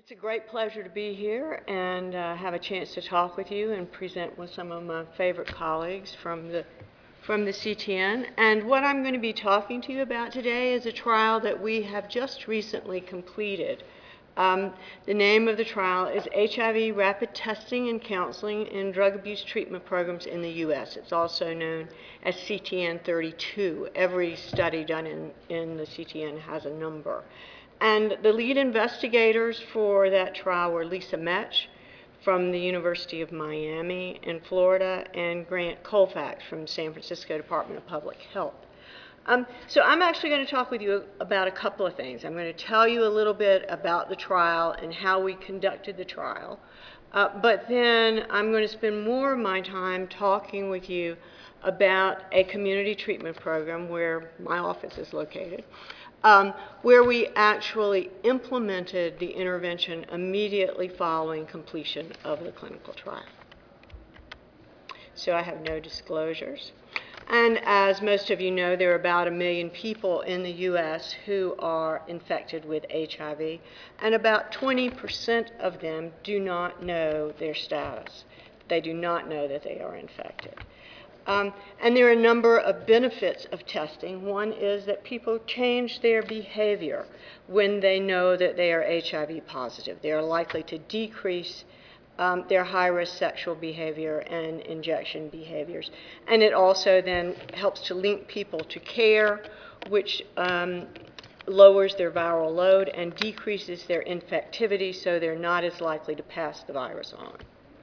It's a great pleasure to be here and have a chance to talk with you and present with some of my favorite colleagues from the CTN. And what I'm going to be talking to you about today is a trial that we have just recently completed. The name of the trial is HIV Rapid Testing and Counseling in Drug Abuse Treatment Programs in the U.S. It's also known as CTN 32. Every study done in the CTN has a number. And the lead investigators for that trial were Lisa Metch from the University of Miami in Florida and Grant Colfax from San Francisco Department of Public Health. So I'm actually going to talk with you about a couple of things. I'm going to tell you a little bit about the trial and how we conducted the trial. But then I'm going to spend more of my time talking with you about a community treatment program where my office is located. Where we actually implemented the intervention immediately following completion of the clinical trial. So I have no disclosures. And as most of you know, there are about 1 million people in the U.S. who are infected with HIV, and about 20% of them do not know their status. They do not know that they are infected. And there are a number of benefits of testing. One is that people change their behavior when they know that they are HIV positive. They are likely to decrease their high-risk sexual behavior and injection behaviors. And it also then helps to link people to care, which lowers their viral load and decreases their infectivity, so they're not as likely to pass the virus on.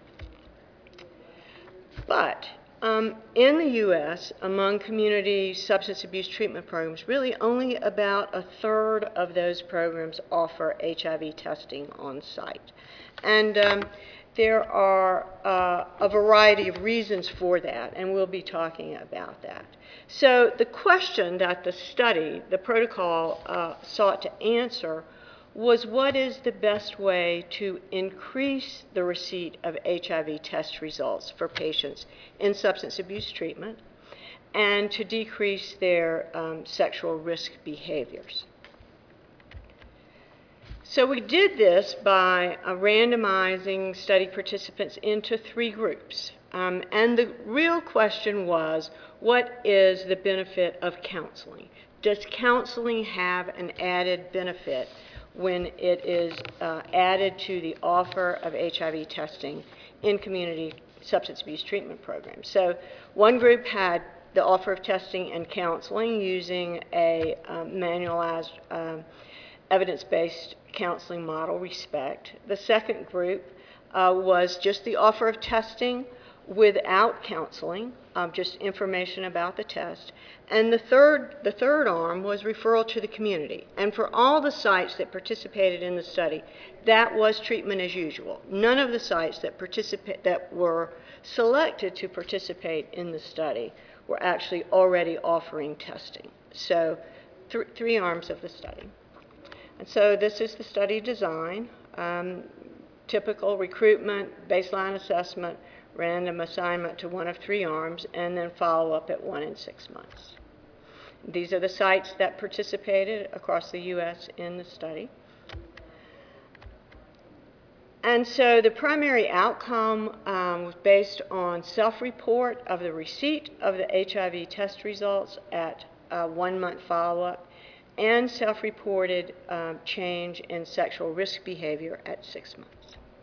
But in the U.S., among community substance abuse treatment programs, really only about 1/3 of those programs offer HIV testing on site. And there are a variety of reasons for that, and we'll be talking about that. So the question that the study, the protocol, sought to answer was, what is the best way to increase the receipt of HIV test results for patients in substance abuse treatment and to decrease their sexual risk behaviors? So we did this by randomizing study participants into 3 groups. And the real question was, what is the benefit of counseling? Does counseling have an added benefit when it is added to the offer of HIV testing in community substance abuse treatment programs? So one group had the offer of testing and counseling using a manualized evidence-based counseling model, RESPECT. The second group was just the offer of testing without counseling, just information about the test. And the third arm was referral to the community. And for all the sites that participated in the study, that was treatment as usual. None of the sites that were selected to participate in the study were actually already offering testing. So 3 arms of the study. And so this is the study design. Typical recruitment, baseline assessment, random assignment to one of 3 arms, and then follow-up at 1 and 6 months. These are the sites that participated across the U.S. in the study. And so the primary outcome was based on self-report of the receipt of the HIV test results at 1-month follow-up and self-reported change in sexual risk behavior at 6 months.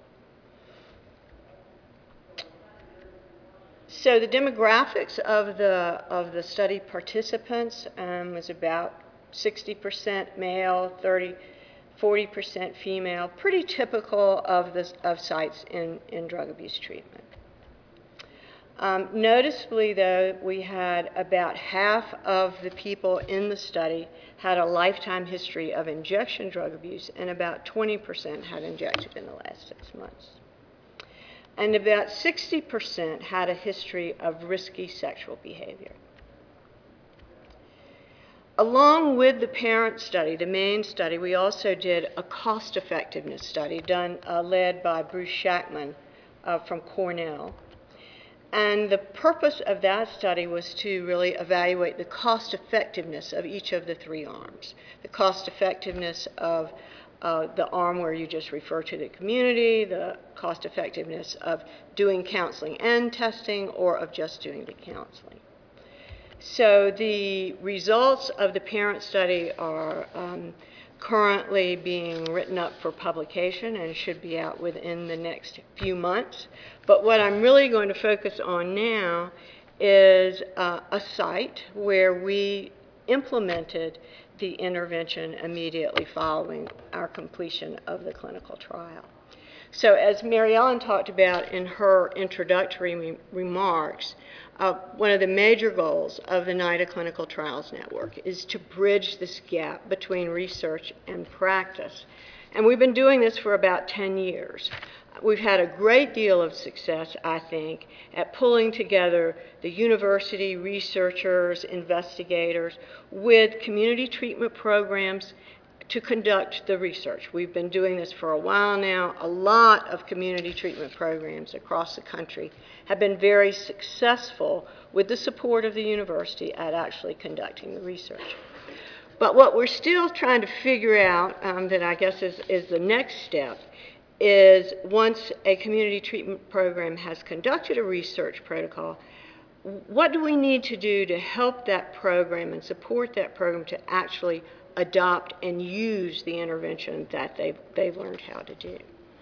So the demographics of the study participants was about 60% male, 40% female, pretty typical of sites in drug abuse treatment. Noticeably, though, we had about half of the people in the study had a lifetime history of injection drug abuse, and about 20% had injected in the last 6 months. And about 60% had a history of risky sexual behavior. Along with the parent study, the main study, we also did a cost-effectiveness study led by Bruce Shackman from Cornell. And the purpose of that study was to really evaluate the cost-effectiveness of each of the 3 arms. The cost-effectiveness of the arm where you just refer to the community, the cost effectiveness of doing counseling and testing, or of just doing the counseling. So the results of the parent study are currently being written up for publication and should be out within the next few months. But what I'm really going to focus on now is a site where we implemented the intervention immediately following our completion of the clinical trial. So as Mary Ellen talked about in her introductory remarks, one of the major goals of the NIDA Clinical Trials Network is to bridge this gap between research and practice. And we've been doing this for about 10 years. We've had a great deal of success, I think, at pulling together the university researchers, investigators, with community treatment programs to conduct the research. We've been doing this for a while now. A lot of community treatment programs across the country have been very successful with the support of the university at actually conducting the research. But what we're still trying to figure out, that I guess is the next step, is once a community treatment program has conducted a research protocol, what do we need to do to help that program and support that program to actually adopt and use the intervention that they've learned how to do?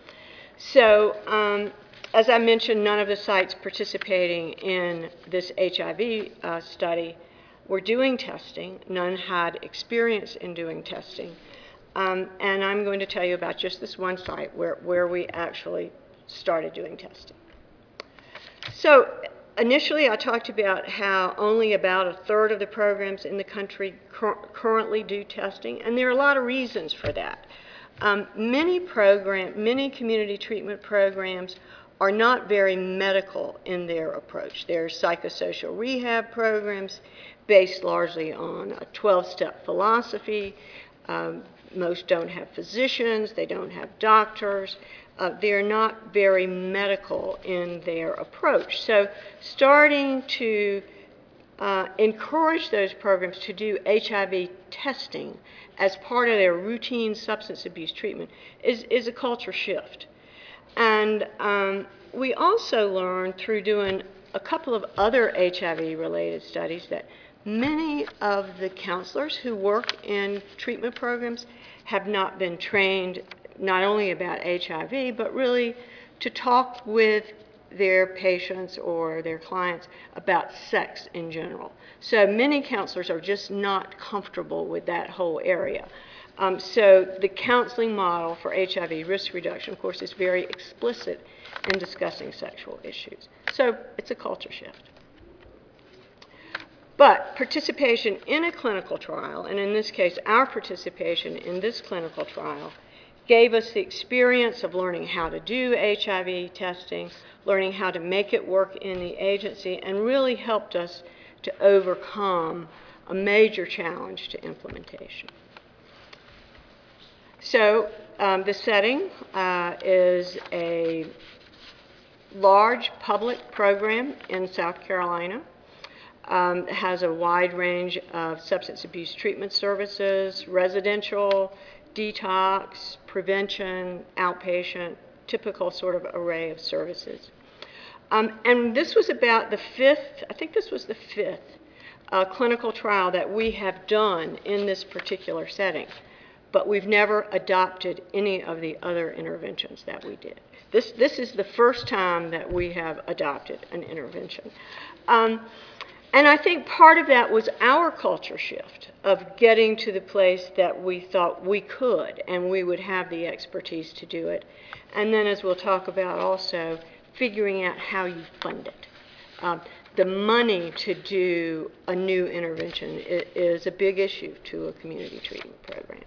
So as I mentioned, none of the sites participating in this HIV study were doing testing. None had experience in doing testing. And I'm going to tell you about just this one site where we actually started doing testing. So initially, I talked about how only about a third of the programs in the country currently do testing, and there are a lot of reasons for that. Many community treatment programs are not very medical in their approach. They're psychosocial rehab programs based largely on a 12-step philosophy. Most don't have physicians, they don't have doctors. They're not very medical in their approach. So starting to encourage those programs to do HIV testing as part of their routine substance abuse treatment is a culture shift. And we also learned through doing a couple of other HIV-related studies that many of the counselors who work in treatment programs have not been trained not only about HIV, but really to talk with their patients or their clients about sex in general. So many counselors are just not comfortable with that whole area. So the counseling model for HIV risk reduction, of course, is very explicit in discussing sexual issues. So it's a culture shift. But participation in a clinical trial, and in this case, our participation in this clinical trial, gave us the experience of learning how to do HIV testing, learning how to make it work in the agency, and really helped us to overcome a major challenge to implementation. So the setting is a large public program in South Carolina. Has a wide range of substance abuse treatment services, residential, detox, prevention, outpatient, typical sort of array of services. And this was about the fifth, I think this was the fifth clinical trial that we have done in this particular setting, but we've never adopted any of the other interventions that we did. This is the first time that we have adopted an intervention. And I think part of that was our culture shift of getting to the place that we thought we could and we would have the expertise to do it. And then, as we'll talk about also, figuring out how you fund it. The money to do a new intervention is a big issue to a community treatment program.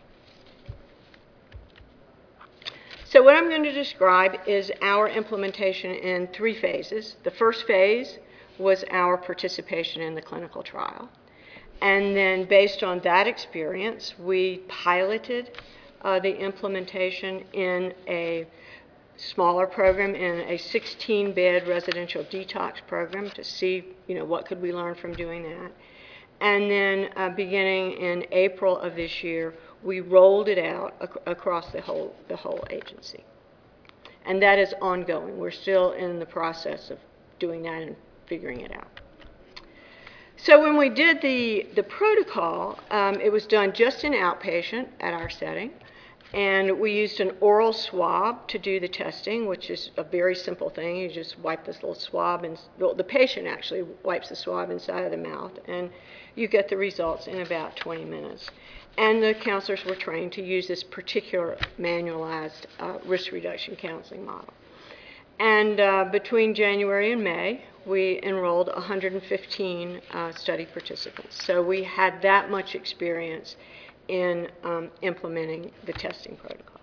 So what I'm going to describe is our implementation in 3 phases. The first phase was our participation in the clinical trial. And then based on that experience, we piloted the implementation in a smaller program, in a 16-bed residential detox program to see, what could we learn from doing that. And then beginning in April of this year, we rolled it out across the whole agency. And that is ongoing. We're still in the process of doing that and figuring it out. So when we did the protocol, it was done just in outpatient at our setting. And we used an oral swab to do the testing, which is a very simple thing. You just wipe this little swab, and the patient actually wipes the swab inside of the mouth, and you get the results in about 20 minutes. And the counselors were trained to use this particular manualized risk reduction counseling model. And between January and May, we enrolled 115 study participants. So we had that much experience in implementing the testing protocol.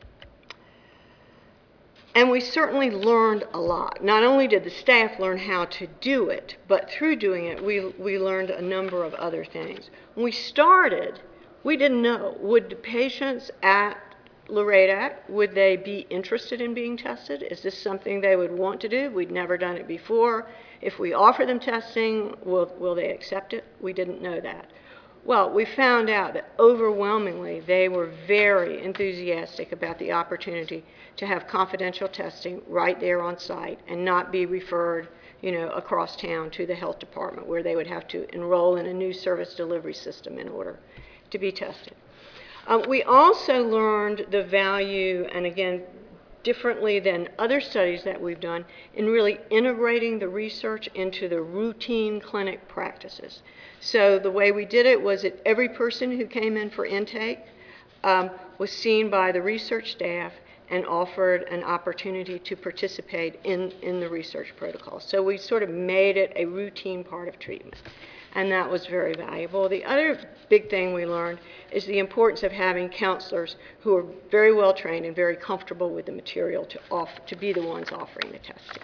And we certainly learned a lot. Not only did the staff learn how to do it, but through doing it, we learned a number of other things. When we started, we didn't know, would the patients at Loredak, would they be interested in being tested? Is this something they would want to do? We'd never done it before. If we offer them testing, will they accept it? We didn't know that. Well, we found out that overwhelmingly they were very enthusiastic about the opportunity to have confidential testing right there on site and not be referred, across town to the health department where they would have to enroll in a new service delivery system in order to be tested. We also learned the value, and again, differently than other studies that we've done, in really integrating the research into the routine clinic practices. So the way we did it was that every person who came in for intake was seen by the research staff and offered an opportunity to participate in the research protocol. So we sort of made it a routine part of treatment, and that was very valuable. The other big thing we learned is the importance of having counselors who are very well trained and very comfortable with the material to be the ones offering the testing.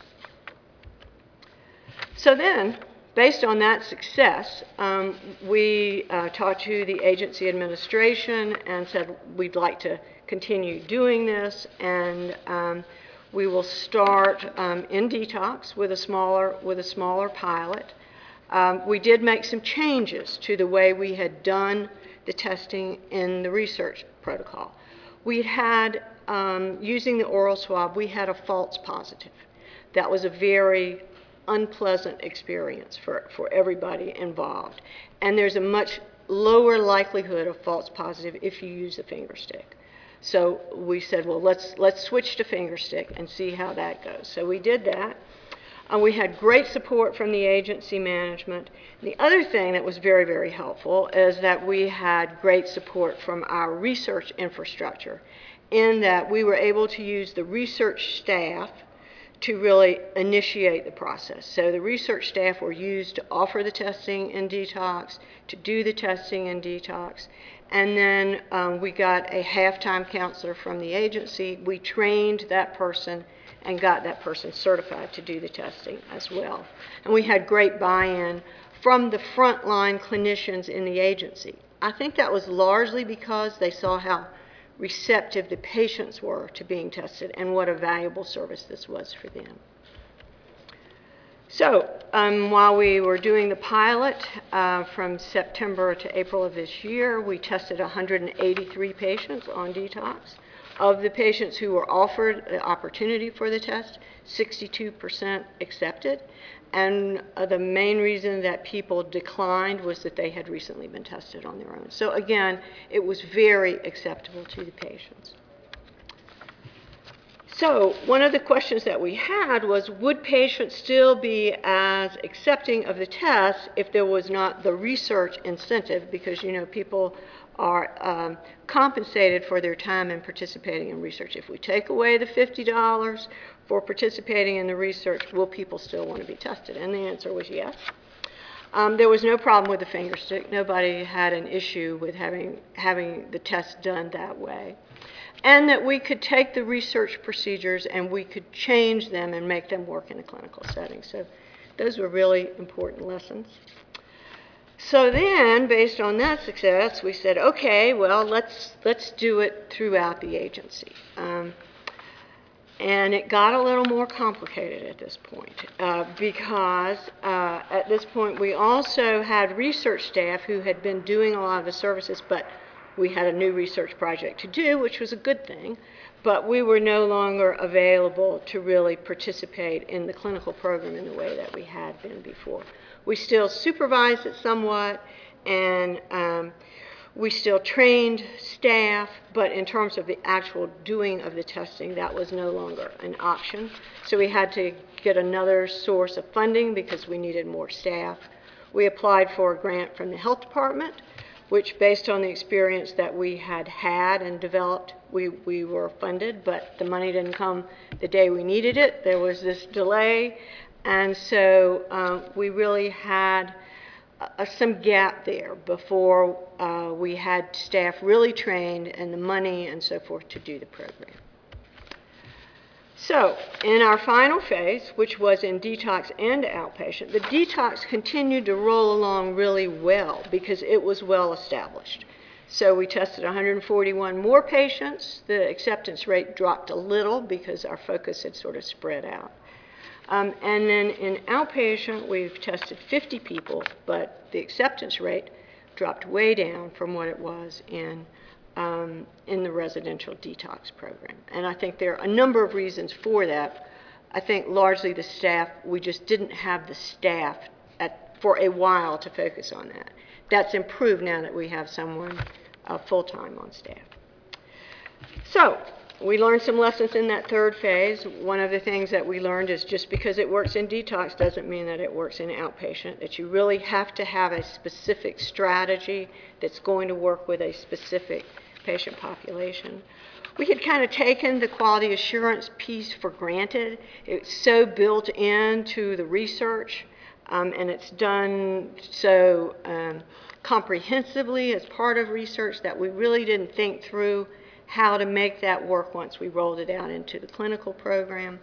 So then, based on that success, we talked to the agency administration and said we'd like to continue doing this, and we will start in detox with a smaller pilot. We did make some changes to the way we had done the testing in the research protocol. We had, using the oral swab, we had a false positive. That was a very unpleasant experience for everybody involved. And there's a much lower likelihood of false positive if you use a finger stick. So we said, well, let's switch to finger stick and see how that goes. So we did that. We had great support from the agency management. The other thing that was very, very helpful is that we had great support from our research infrastructure, in that we were able to use the research staff to really initiate the process. So the research staff were used to offer the testing in detox, to do the testing in detox, and then we got a half-time counselor from the agency. We trained that person and got that person certified to do the testing as well. And we had great buy-in from the frontline clinicians in the agency. I think that was largely because they saw how receptive the patients were to being tested and what a valuable service this was for them. So while we were doing the pilot from September to April of this year, we tested 183 patients on detox. Of the patients who were offered the opportunity for the test, 62% accepted. And the main reason that people declined was that they had recently been tested on their own. So again, it was very acceptable to the patients. So one of the questions that we had was, would patients still be as accepting of the test if there was not the research incentive? Because, people are compensated for their time in participating in research. If we take away the $50 for participating in the research, will people still want to be tested? And the answer was yes. There was no problem with the finger stick. Nobody had an issue with having the test done that way. And that we could take the research procedures and we could change them and make them work in a clinical setting. So those were really important lessons. So then, based on that success, we said, okay, well, let's do it throughout the agency. And it got a little more complicated at this point because at this point we also had research staff who had been doing a lot of the services, but we had a new research project to do, which was a good thing, but we were no longer available to really participate in the clinical program in the way that we had been before. We still supervised it somewhat, and we still trained staff, but in terms of the actual doing of the testing, that was no longer an option. So we had to get another source of funding because we needed more staff. We applied for a grant from the health department, which, based on the experience that we had had and developed, we were funded, but the money didn't come the day we needed it. There was this delay, and so we really had some gap there before we had staff really trained and the money and so forth to do the program. So in our final phase, which was in detox and outpatient, the detox continued to roll along really well because it was well established. So we tested 141 more patients. The acceptance rate dropped a little because our focus had sort of spread out. And then in outpatient, we've tested 50 people, but the acceptance rate dropped way down from what it was in the residential detox program. And I think there are a number of reasons for that. I think largely the staff, we just didn't have the staff for a while to focus on that. That's improved now that we have someone full-time on staff. So we learned some lessons in that third phase. One of the things that we learned is just because it works in detox doesn't mean that it works in outpatient, that you really have to have a specific strategy that's going to work with a specific patient population. We had kind of taken the quality assurance piece for granted. It's so built into the research, and it's done so comprehensively as part of research that we really didn't think through how to make that work once we rolled it out into the clinical program.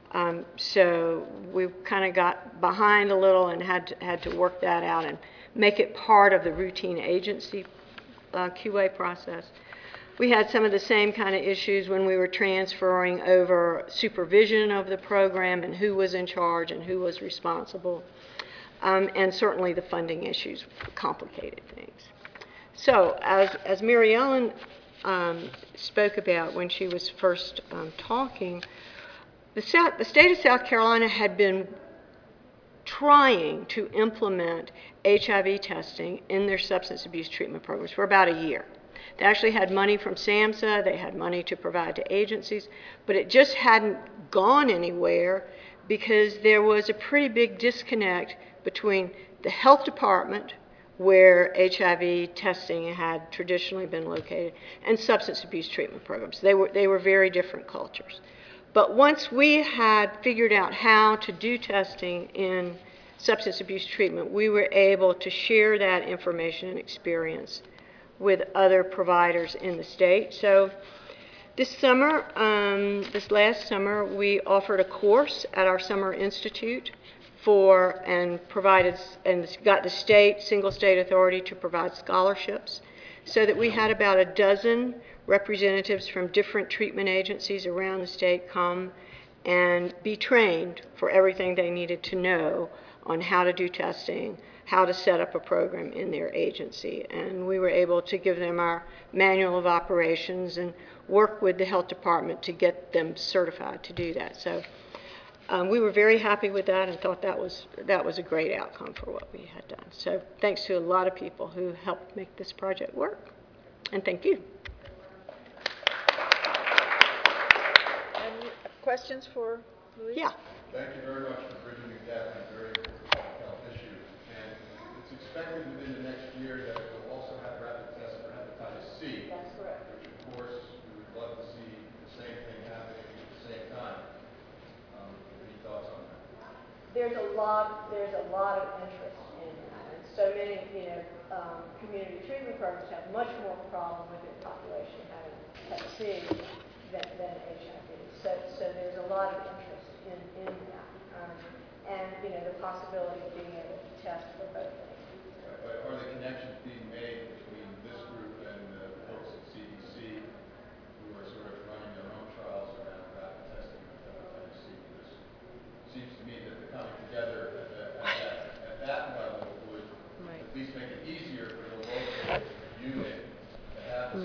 So we kind of got behind a little and had to work that out and make it part of the routine agency QA process. We had some of the same kind of issues when we were transferring over supervision of the program and who was in charge and who was responsible. And certainly the funding issues complicated things. So as Mary Ellen spoke about when she was first talking, the state of South Carolina had been trying to implement HIV testing in their substance abuse treatment programs for about a year. They actually had money from SAMHSA, they had money to provide to agencies, but it just hadn't gone anywhere because there was a pretty big disconnect between the health department, where HIV testing had traditionally been located, and substance abuse treatment programs. They were very different cultures. But once we had figured out how to do testing in substance abuse treatment, we were able to share that information and experience with other providers in the state. So this summer, this last summer, we offered a course at our Summer Institute and got the single state authority to provide scholarships, so that we had about a dozen representatives from different treatment agencies around the state come and be trained for everything they needed to know on how to do testing, how to set up a program in their agency. And we were able to give them our manual of operations and work with the health department to get them certified to do that. So we were very happy with that and thought that was a great outcome for what we had done. So thanks to a lot of people who helped make this project work. And thank you. Any questions for Louise? Yeah. Thank you very much for bridging the gap on a very important health issue. And it's expected within the next year that it will also have rapid tests for hepatitis C. That's correct. Which, of course, we would love to see the same thing happening at the same time. Any thoughts on that? There's a lot of interest in that. And so many, community treatment programs have much more problem with their population having hep C than HIV. So there's a lot of interest in that. And, the possibility of being able to test for both things. But are the connections being made between this group and the folks at CDC who are sort of running their own trials around rapid testing of hepatitis C? Because it seems to me that the coming together at that level would at least make it easier for the local unit to have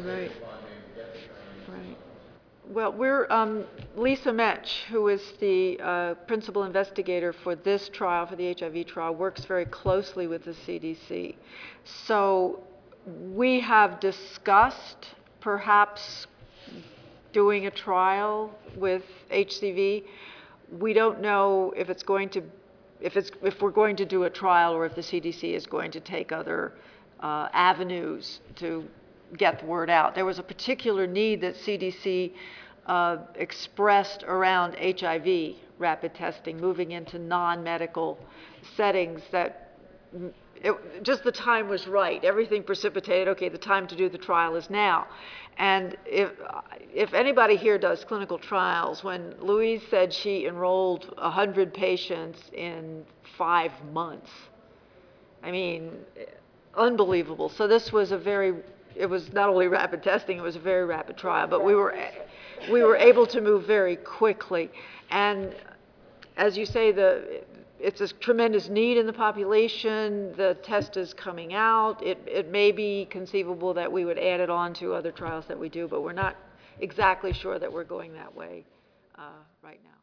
Lisa Metch, who is the principal investigator for this trial, for the HIV trial, works very closely with the CDC. So we have discussed perhaps doing a trial with HCV. We don't know if it's going to, if we're going to do a trial or if the CDC is going to take other avenues to get the word out. There was a particular need that CDC expressed around HIV rapid testing, moving into non-medical settings that just the time was right. Everything precipitated, okay, the time to do the trial is now. And if anybody here does clinical trials, when Louise said she enrolled 100 patients in 5 months, I mean, unbelievable. So this was it was not only rapid testing, it was a very rapid trial, but we were able to move very quickly. And as you say, it's a tremendous need in the population. The test is coming out. It may be conceivable that we would add it on to other trials that we do, but we're not exactly sure that we're going that way right now.